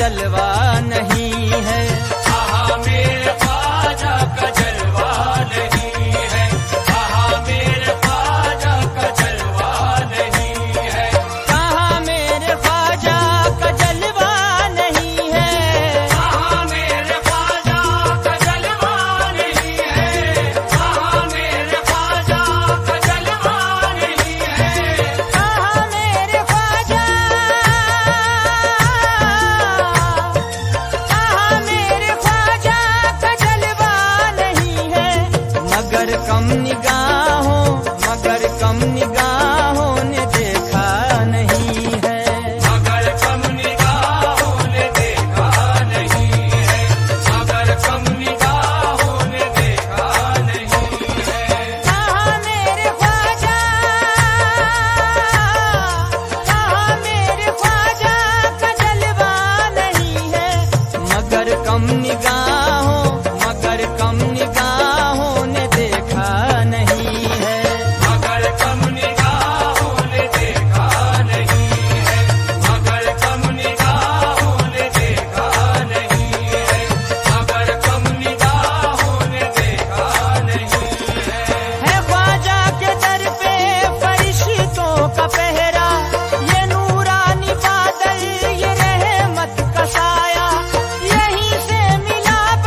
जलवा नहीं है। कहाँ मेरे ख्वाजा का जलवा नहीं है, कहाँ मेरे ख्वाजा का जलवा नहीं है। कहाँ मेरे ख्वाजा का जलवा नहीं है, कहाँ मेरे ख्वाजा का जलवा नहीं है, कहाँ मेरे ख्वाजा का जलवा नहीं है। कहाँ मेरे ख्वाजा, कहाँ मेरे ख्वाजा का जलवा नहीं है। मगर कम निगाहों, मगर कम निगाहों ने देखा नहीं है। मगर कम निगाहों ने देखा नहीं है, मगर कम निगाहों ने देखा नहीं है। कहाँ मेरे ख्वाजा, कहाँ मेरे ख्वाजा का जलवा नहीं है। मगर कम निगाहों, मगर कम निगाहों ने देखा नहीं है। मगर कम निगाहों ने देखा नहीं है, मगर कम निगाहों ने देखा नहीं है, मगर कम निगाहों ने देखा नहीं है। है ख्वाजा के दर पे फरिश्तों का पहरा, ये नूरानी बादल, ये रहमत का साया, यहीं से मिला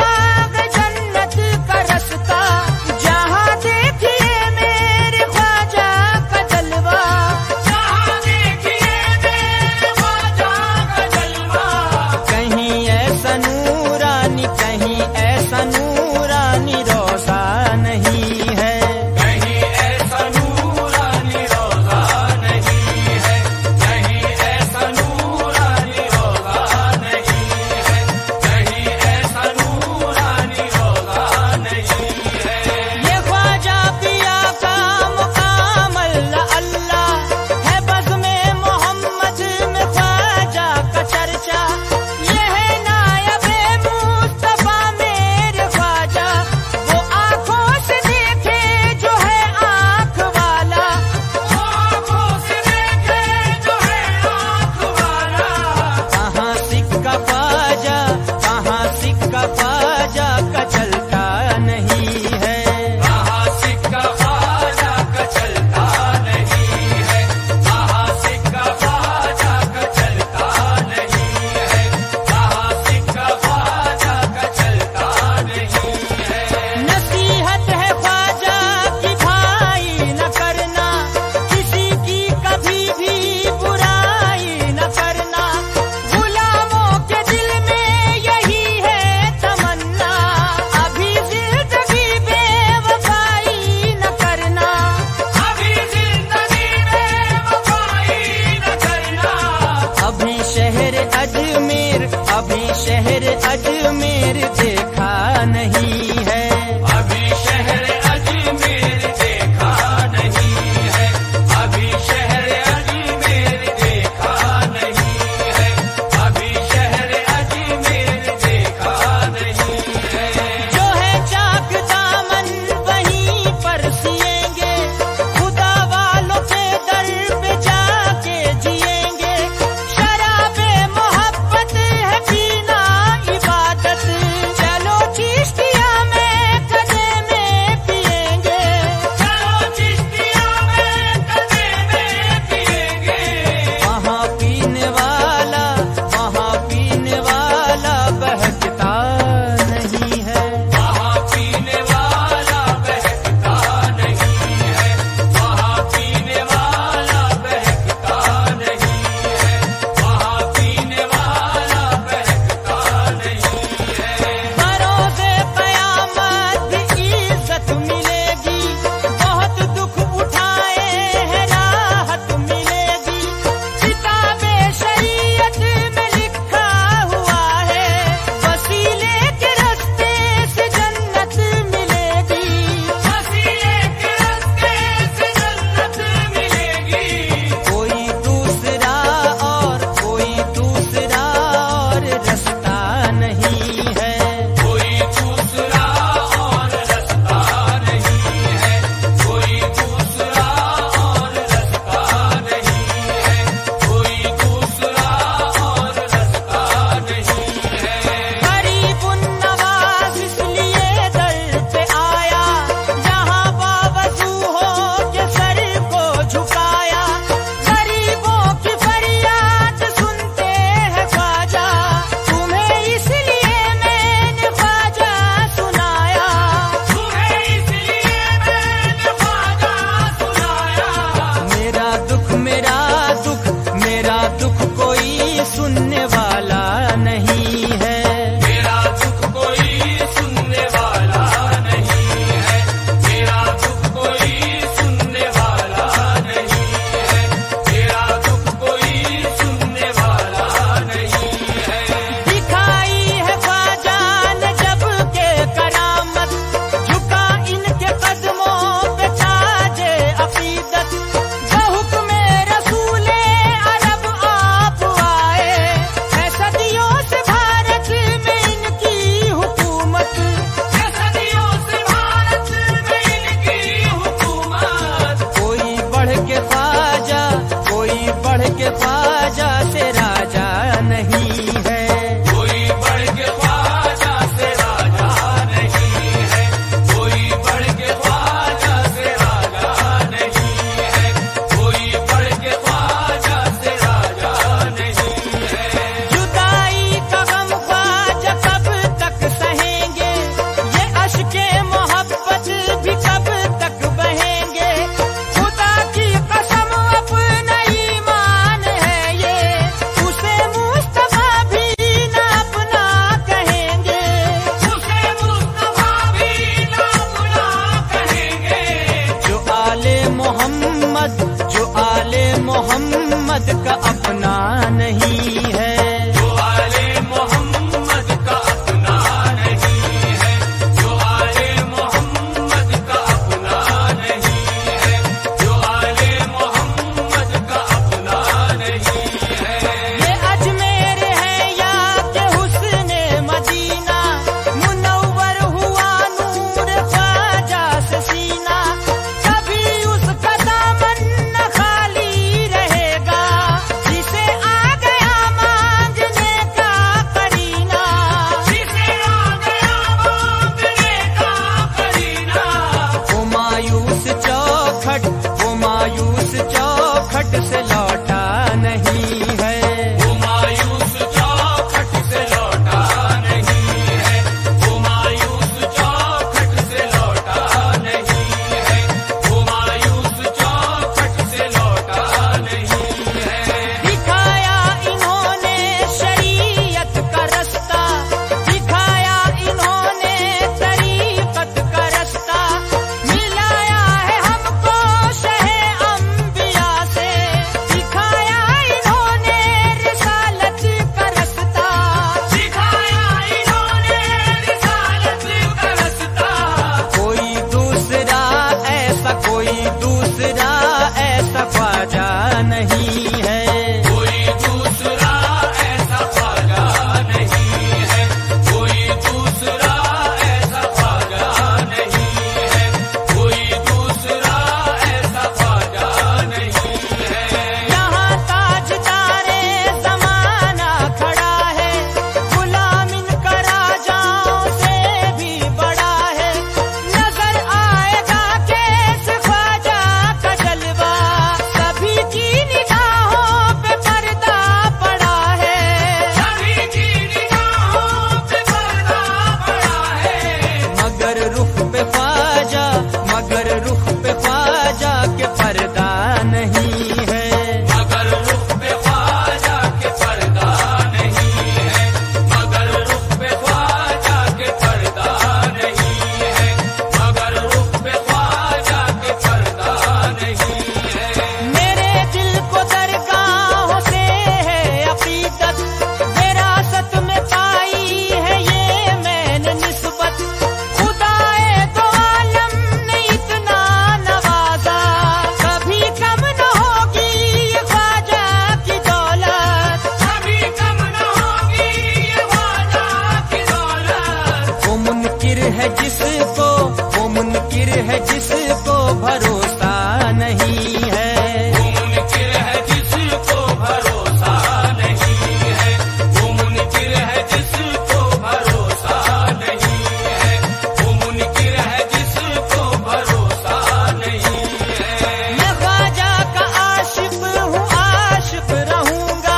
भरोसा नहीं है। वो मुनकिर है जिसको भरोसा नहीं है, वो मुनकिर है जिसको भरोसा नहीं है, वो मुनकिर है जिसको भरोसा नहीं है। मैं ख्वाजा का आशिक हूँ, आशिक रहूंगा,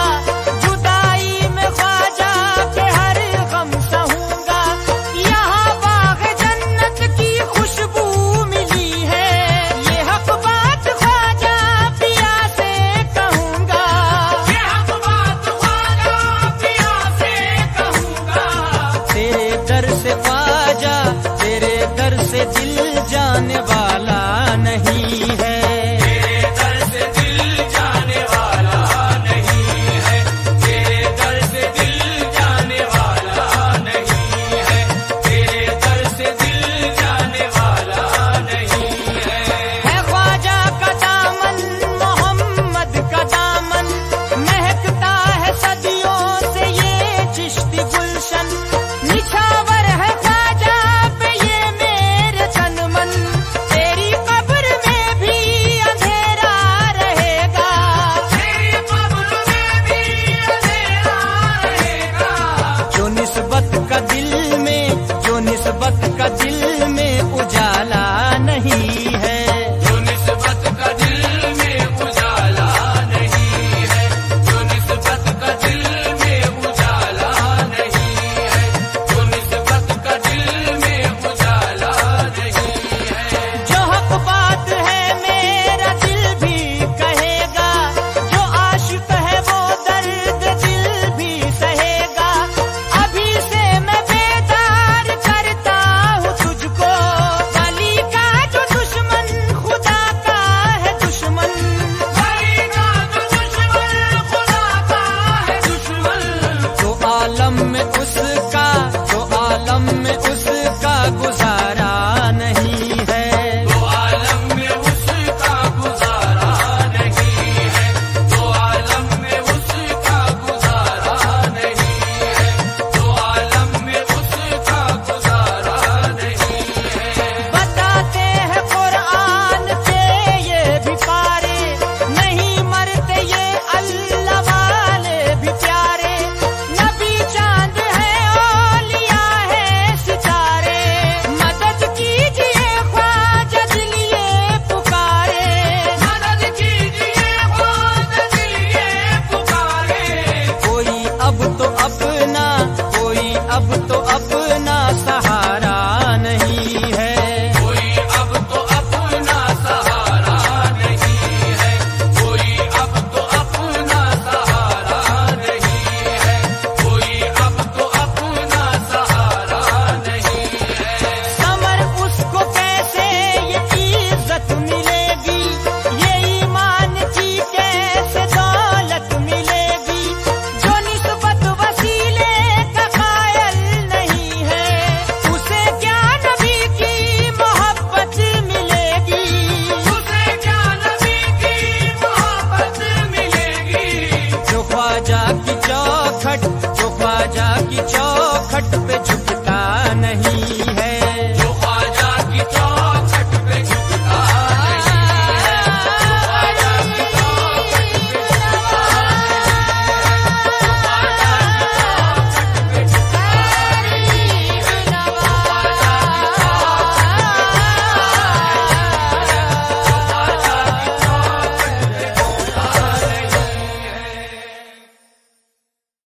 जुदाई में ख्वाजा के हर गम सहूंगा। यहाँ बाग जन्नत की खुशबू मिली है, ये हक बात ख्वाजा पिया से कहूंगा। ये हक बात ख्वाजा पिया से कहूंगा। तेरे दर से ख्वाजा, तेरे दर से दिल जाने वाला नहीं है। तेरे दर से दिल जाने वाला नहीं है, तेरे दर से दिल जाने वाला नहीं है, तेरे दर से दिल जाने वाला नहीं है। है ख्वाजा का दामन, मोहम्मद का दामन, महकता है सदियों से ये चिश्ती गुलशन। निछावर है ख्वाजा पे ये मेरे तन मन, तेरी कब्र में भी अंधेरा रहेगा। तेरी कब्र में भी अंधेरा रहेगा। जो निस्बत का दिल में, जो निस्बत का दिल में उजाला नहीं है। जो निस्बत का दिल में उजाला नहीं है, जो निस्बत का दिल में उजाला नहीं है, जो निस्बत का दिल में उजाला नहीं है। जो हक बात है मेरा दिल भी कहेगा, जो आशिक है वो दर्द दिल भी सहेगा। अभी से मैं बेदार करता हूँ तुझको, बली का जो दुश्मन खुदा का है दुश्मन। बली का जो दुश्मन खुदा का है दुश्मन। जो आलम में उसका, जो आलम में उसका गुजारा नहीं है। दो आलम में उसका गुजारा नहीं है, दो आलम में उसका गुजारा नहीं है, दो आलम में उसका गुजारा नहीं है। बताते हैं कुरान के ये भी पारे, नहीं मरते ये अल्लाह वाले भी प्यारे। नबी चांद है, औलिया है सितारे, मदद कीजिए ख्वाजा दिल ये पुकारे। मदद कीजिए ख्वाजा दिल ये पुकारे। कोई अब तो अपना, कोई अब तो अपना सहारा नहीं है। कोई अब तो अपना सहारा नहीं है, कोई अब तो अपना सहारा नहीं है, कोई अब तो अपना सहारा नहीं है। समर उसको कैसे ये इज्जत मिलेगी, ये ईमान की कैसे दौलत मिलेगी। जो निस्बत वसीले का कायल नहीं है, उसे क्या नबी की मोहब्बत मिलेगी। उसे क्या नबी की मोहब्बत मिलेगी। जो ख्वाजा की चौखट, जो ख्वाजा की चौखट